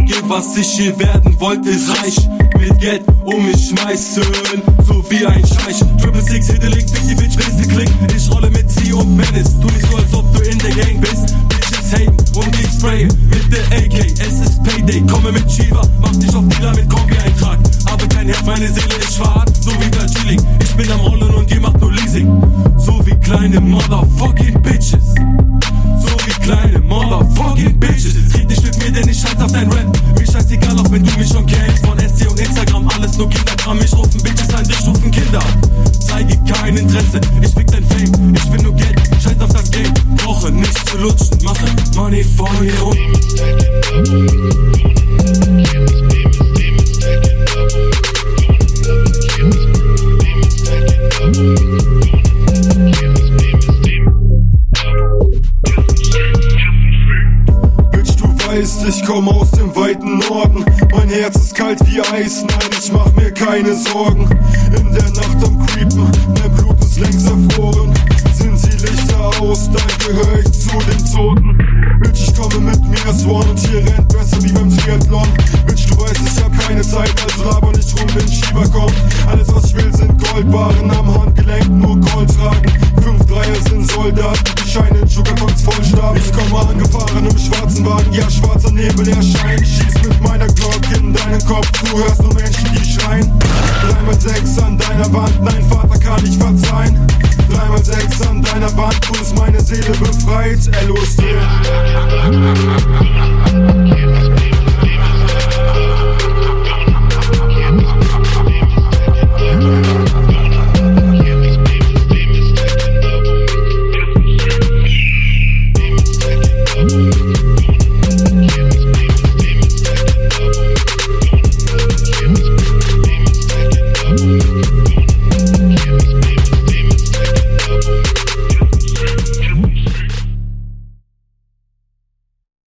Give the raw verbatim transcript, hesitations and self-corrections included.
Einzige, was ich hier werden wollte, ist reich. Mit Geld um mich schmeißen, so wie ein Scheich. Triple Six, hit the lick, pick die Bitch, bis sie klick. Ich rolle mit C und Menace, tu nicht so, als ob du in der Gang bist. Bitches haten und ich spraye mit der A K. Es ist Payday, komme mit Shiva, mach dich auf Dealer mit Kombi-Eintrag. Habe kein Herz, meine Seele ist schwarz, so wie der Chilling. Ich bin am Rollen und ihr macht nur Leasing. So wie kleine Motherfucking Bitches. So wie kleine Motherfucking Bitches. Red nicht mit mir, denn ich scheiß auf dein Rap. Mir scheißegal, auch wenn du mich schon kennst. Von S C und Instagram, alles nur Kinderkram. Mich rufen Bitches an, dich rufen Kinder. Zeige kein Interesse, ich fick dein Fame. Ich will nur Geld, scheiß auf das Game. Brauche nichts zu lutschen, mache Money von hier unten. Ich komme aus dem weiten Norden, mein Herz ist kalt wie Eis, nein, ich mach mir keine Sorgen. In der Nacht am Creepen, mein Blut ist längst erfroren. Sind sie Lichter aus, dann gehör ich zu den Toten. Bitch, ich komme mit mir Swan und hier rennt besser wie beim Triathlon. Bitch, du weißt, ich hab keine Zeit, also laber nicht rum, wenn Schieber kommt. Alles, was ich will, sind Goldbarren am Handgelenk, nur Gold tragen. Fünf Dreier sind Soldaten, die scheinen Sugarcoins voll stark. Ich komme angefahren im schwarzen Wagen, ja, schwarzer Nebel erscheint. Schieß mit meiner Glock in deinen Kopf, du hörst nur Menschen, die schreien. Drei mal sechs an deiner Wand, nein, Vater kann ich verzeihen. Drei mal sechs an deiner Wand, wo ist meine Seele befreit, L O C.